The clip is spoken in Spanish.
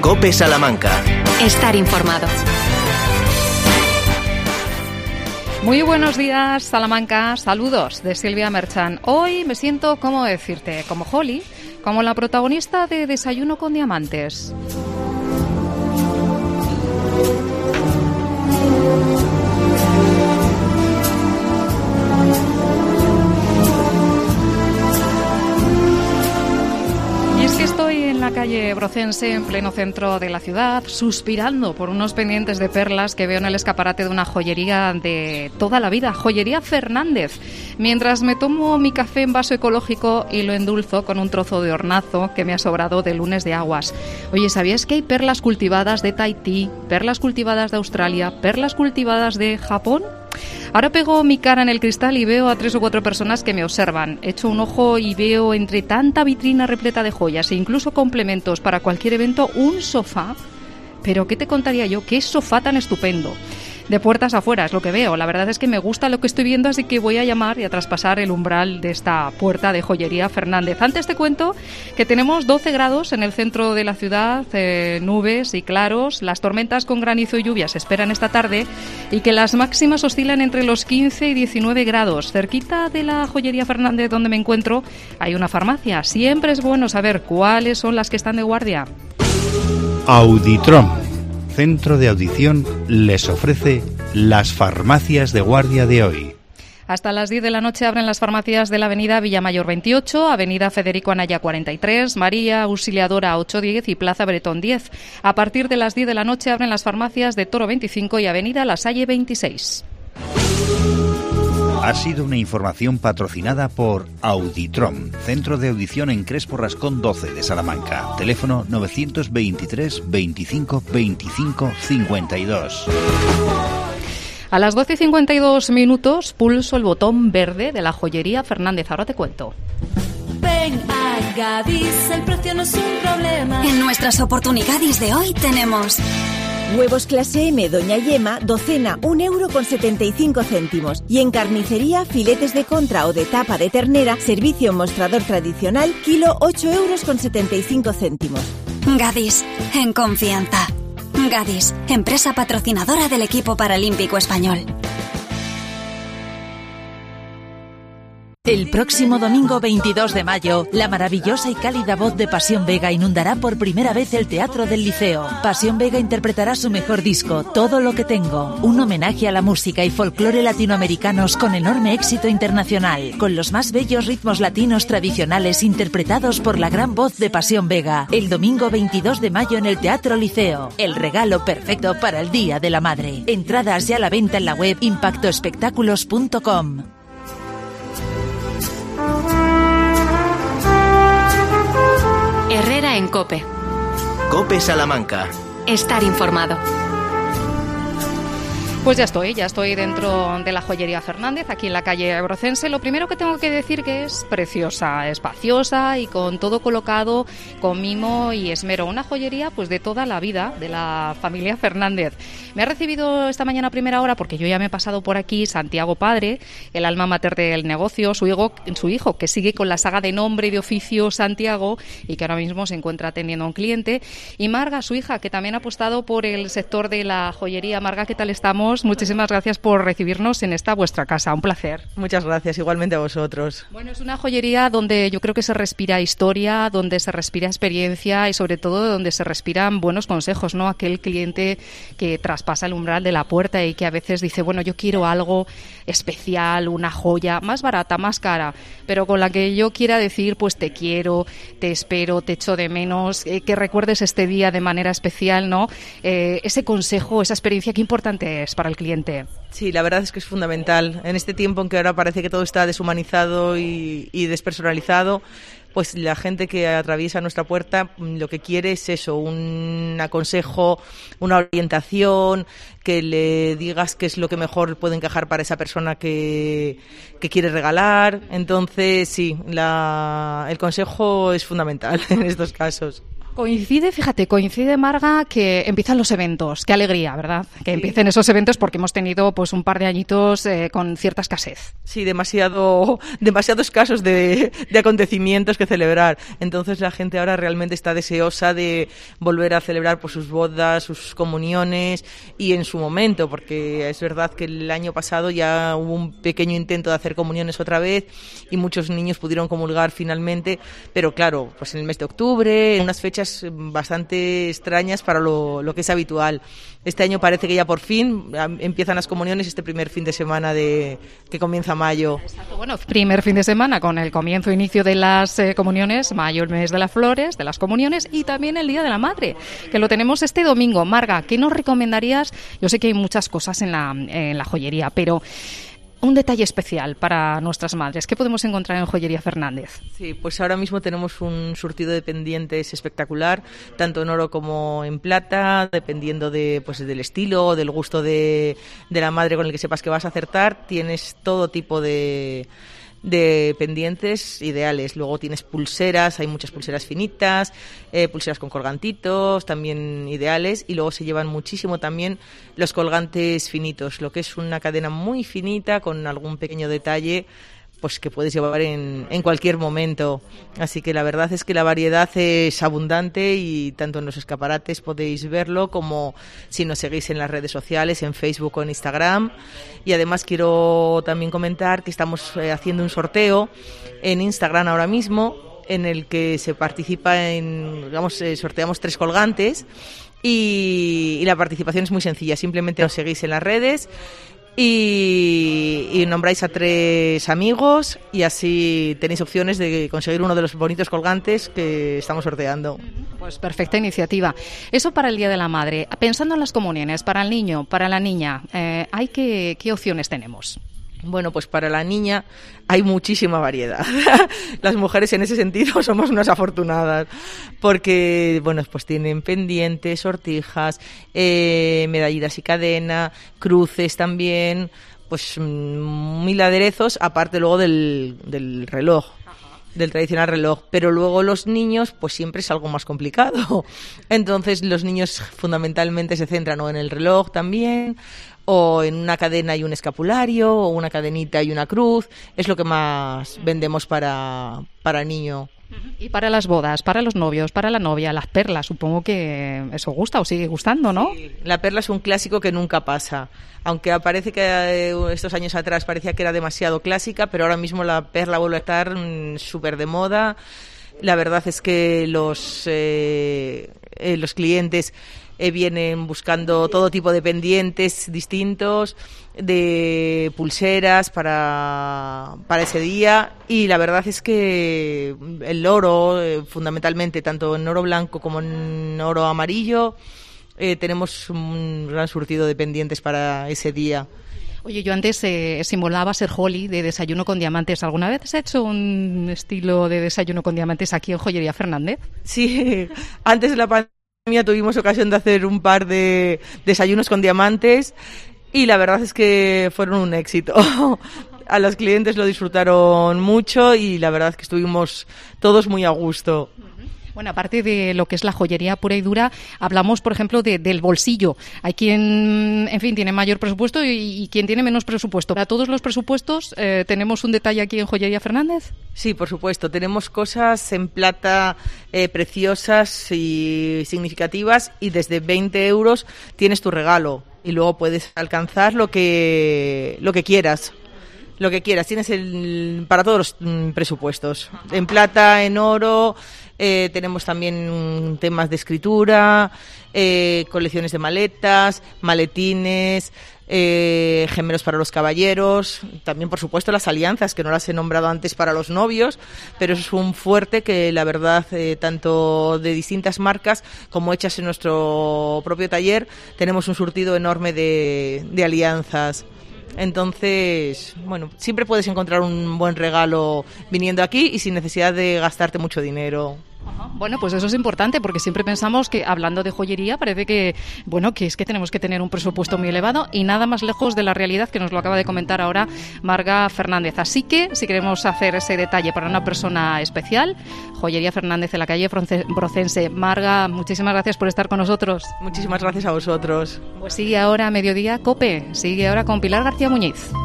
COPE Salamanca. Estar informado. Muy buenos días, Salamanca. Saludos de Silvia Merchan. Hoy me siento, ¿cómo decirte? Como Holly, como la protagonista de Desayuno con Diamantes. Y es que estoy en la calle Brocense, en pleno centro de la ciudad, suspirando por unos pendientes de perlas que veo en el escaparate de una joyería de toda la vida, Joyería Fernández, mientras me tomo mi café en vaso ecológico y lo endulzo con un trozo de hornazo que me ha sobrado de lunes de aguas. Oye, ¿sabías que hay perlas cultivadas de Tahití, perlas cultivadas de Australia, perlas cultivadas de Japón? Ahora pego mi cara en el cristal y veo a 3 o 4 personas que me observan. Echo un ojo y veo entre tanta vitrina repleta de joyas e incluso complementos para cualquier evento un sofá. Pero ¿qué te contaría yo? ¿Qué sofá tan estupendo? De puertas afuera es lo que veo. La verdad es que me gusta lo que estoy viendo, así que voy a llamar y a traspasar el umbral de esta puerta de Joyería Fernández. Antes te cuento que tenemos 12 grados en el centro de la ciudad, nubes y claros. Las tormentas con granizo y lluvia se esperan esta tarde y que las máximas oscilan entre los 15 y 19 grados. Cerquita de la Joyería Fernández, donde me encuentro, hay una farmacia. Siempre es bueno saber cuáles son las que están de guardia. Auditrom, centro de audición, les ofrece las farmacias de guardia de hoy. Hasta las 10 de la noche abren las farmacias de la avenida Villamayor 28, avenida Federico Anaya 43, María Auxiliadora 810 y Plaza Bretón 10. A partir de las 10 de la noche abren las farmacias de Toro 25 y avenida La Salle 26. Ha sido una información patrocinada por Auditrom, centro de audición en Crespo Rascón 12 de Salamanca. Teléfono 923 25 25 52. A las 12:52 pulso el botón verde de la Joyería Fernández. Ahora te cuento. Ven a Gadis, el precio no es un problema. En nuestras oportunidades de hoy tenemos huevos clase M Doña Yema, docena 1,75 €. Y en carnicería, filetes de contra o de tapa de ternera, servicio en mostrador tradicional, kilo 8,75 €. Gadis, en confianza. Gadis, empresa patrocinadora del equipo paralímpico español. El próximo domingo 22 de mayo, la maravillosa y cálida voz de Pasión Vega inundará por primera vez el Teatro del Liceo. Pasión Vega interpretará su mejor disco, Todo lo que tengo, un homenaje a la música y folclore latinoamericanos con enorme éxito internacional, con los más bellos ritmos latinos tradicionales interpretados por la gran voz de Pasión Vega. El domingo 22 de mayo en el Teatro Liceo, el regalo perfecto para el Día de la Madre. Entradas ya a la venta en la web impactoespectáculos.com. Herrera en COPE. COPE Salamanca. Estar informado. Pues ya estoy dentro de la Joyería Fernández, aquí en la calle Brocense. Lo primero que tengo que decir que es preciosa, espaciosa y con todo colocado con mimo y esmero. Una joyería pues de toda la vida, de la familia Fernández. Me ha recibido esta mañana a primera hora, porque yo ya me he pasado por aquí, Santiago padre, el alma mater del negocio, su hijo que sigue con la saga de nombre y de oficio Santiago y que ahora mismo se encuentra atendiendo a un cliente. Y Marga, su hija, que también ha apostado por el sector de la joyería. Marga, ¿qué tal estamos? Muchísimas gracias por recibirnos en esta vuestra casa, un placer. Muchas gracias, igualmente a vosotros. Bueno, es una joyería donde yo creo que se respira historia, donde se respira experiencia y sobre todo donde se respiran buenos consejos, ¿no? Aquel cliente que traspasa el umbral de la puerta y que a veces dice, bueno, yo quiero algo especial, una joya, más barata, más cara, pero con la que yo quiera decir, pues te quiero, te espero, te echo de menos, que recuerdes este día de manera especial, ¿no? Ese consejo, esa experiencia, qué importante es para el cliente. Sí, la verdad es que es fundamental. En este tiempo en que ahora parece que todo está deshumanizado y despersonalizado, pues la gente que atraviesa nuestra puerta lo que quiere es eso, un consejo, una orientación, que le digas qué es lo que mejor puede encajar para esa persona que quiere regalar. Entonces, sí, el consejo es fundamental en estos casos. Coincide, Marga, que empiezan los eventos. Qué alegría, ¿verdad? Que empiecen esos eventos porque hemos tenido pues un par de añitos con cierta escasez. Sí, demasiados casos de acontecimientos que celebrar. Entonces la gente ahora realmente está deseosa de volver a celebrar pues sus bodas, sus comuniones y en su momento, porque es verdad que el año pasado ya hubo un pequeño intento de hacer comuniones otra vez y muchos niños pudieron comulgar finalmente, pero claro, pues en el mes de octubre, en unas fechas bastante extrañas para lo que es habitual. Este año parece que ya por fin empiezan las comuniones este primer fin de semana que comienza mayo. Exacto. Bueno, primer fin de semana con el inicio de las comuniones, mayo, el mes de las flores, de las comuniones y también el Día de la Madre, que lo tenemos este domingo. Marga, ¿qué nos recomendarías? Yo sé que hay muchas cosas en la joyería, pero un detalle especial para nuestras madres. ¿Qué podemos encontrar en Joyería Fernández? Sí, pues ahora mismo tenemos un surtido de pendientes espectacular, tanto en oro como en plata, dependiendo del estilo o del gusto de la madre con el que sepas que vas a acertar. Tienes todo tipo de pendientes ideales. Luego tienes pulseras, hay muchas pulseras finitas, pulseras con colgantitos, también ideales, y luego se llevan muchísimo también los colgantes finitos, lo que es una cadena muy finita con algún pequeño detalle pues que puedes llevar en cualquier momento. Así que la verdad es que la variedad es abundante y tanto en los escaparates podéis verlo como si nos seguís en las redes sociales, en Facebook o en Instagram. Y además quiero también comentar que estamos haciendo un sorteo en Instagram ahora mismo en el que se participa sorteamos 3 colgantes y la participación es muy sencilla. Simplemente nos seguís en las redes y nombráis a 3 amigos y así tenéis opciones de conseguir uno de los bonitos colgantes que estamos sorteando. Pues perfecta iniciativa. Eso para el Día de la Madre. Pensando en las comuniones, para el niño, para la niña, ¿qué opciones tenemos? Bueno, pues para la niña hay muchísima variedad. Las mujeres en ese sentido somos unas afortunadas porque, bueno, pues tienen pendientes, sortijas, medallitas y cadena, cruces también, pues 1000 aderezos, aparte luego del reloj. Del tradicional reloj, pero luego los niños pues siempre es algo más complicado. Entonces los niños fundamentalmente se centran o en el reloj también, o en una cadena y un escapulario, o una cadenita y una cruz. Es lo que más vendemos para niño. Y para las bodas, para los novios, para la novia, las perlas, supongo que eso gusta o sigue gustando, ¿no? Sí, la perla es un clásico que nunca pasa. Aunque parece que estos años atrás parecía que era demasiado clásica, pero ahora mismo la perla vuelve a estar súper de moda. La verdad es que los clientes vienen buscando todo tipo de pendientes distintos, de pulseras para ese día, y la verdad es que el oro, fundamentalmente, tanto en oro blanco como en oro amarillo, tenemos un gran surtido de pendientes para ese día. Oye, yo antes simulaba ser Holly de desayuno con diamantes. ¿Alguna vez has hecho un estilo de desayuno con diamantes aquí en Joyería Fernández? Sí, antes de la pandemia tuvimos ocasión de hacer un par de desayunos con diamantes y la verdad es que fueron un éxito. A los clientes lo disfrutaron mucho y la verdad es que estuvimos todos muy a gusto. Bueno, aparte de lo que es la joyería pura y dura, hablamos, por ejemplo, del bolsillo. Hay quien, en fin, tiene mayor presupuesto y quien tiene menos presupuesto. ¿Para todos los presupuestos tenemos un detalle aquí en Joyería Fernández? Sí, por supuesto. Tenemos cosas en plata preciosas y significativas y desde 20 euros tienes tu regalo y luego puedes alcanzar lo que quieras. Lo que quieras. Tienes para todos los presupuestos. En plata, en oro... tenemos también temas de escritura, colecciones de maletas, maletines, gemelos para los caballeros, también por supuesto las alianzas, que no las he nombrado antes para los novios, pero es un fuerte que la verdad, tanto de distintas marcas como hechas en nuestro propio taller, tenemos un surtido enorme de alianzas. Entonces, bueno, siempre puedes encontrar un buen regalo viniendo aquí y sin necesidad de gastarte mucho dinero. Bueno, pues eso es importante porque siempre pensamos que hablando de joyería parece que, bueno, que es que tenemos que tener un presupuesto muy elevado y nada más lejos de la realidad, que nos lo acaba de comentar ahora Marga Fernández. Así que si queremos hacer ese detalle para una persona especial, Joyería Fernández en la calle Brocense. Marga, muchísimas gracias por estar con nosotros. Muchísimas gracias a vosotros. Pues sigue ahora Mediodía COPE, sigue ahora con Pilar García Muñiz.